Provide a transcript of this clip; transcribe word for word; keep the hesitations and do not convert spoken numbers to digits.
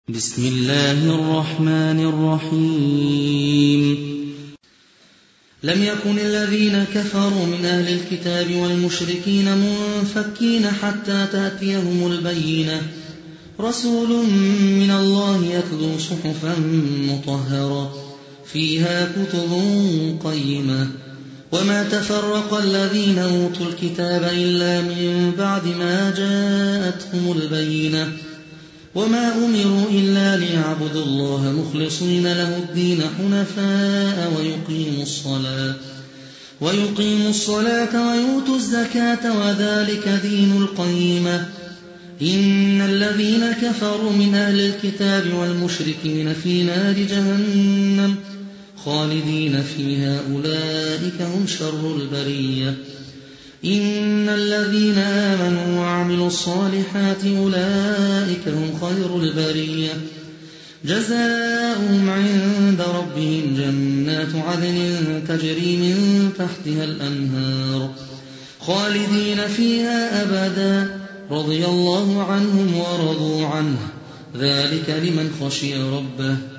بسم الله الرحمن الرحيم لم يكن الذين كفروا من أهل الكتاب والمشركين منفكين حتى تأتيهم البينة رسول من الله يتلو صحفا مطهرة فيها كتب قيمة وما تفرق الذين أوتوا الكتاب إلا من بعد ما جاءتهم البينة وما أمروا إلا ليعبدوا الله مخلصين له الدين حنفاء ويقيموا الصلاة ويقيموا الصلاة ويؤتوا الزكاة وذلك دين القيمة إن الذين كفروا من أهل الكتاب والمشركين في نار جهنم خالدين فيها أولئك هم شر البرية إن الذين آمنوا وعملوا الصالحات أولئك هم خير البرية جزاؤهم عند ربهم جنات عدن تجري من تحتها الأنهار خالدين فيها أبدا رضي الله عنهم ورضوا عنه ذلك لمن خشي ربه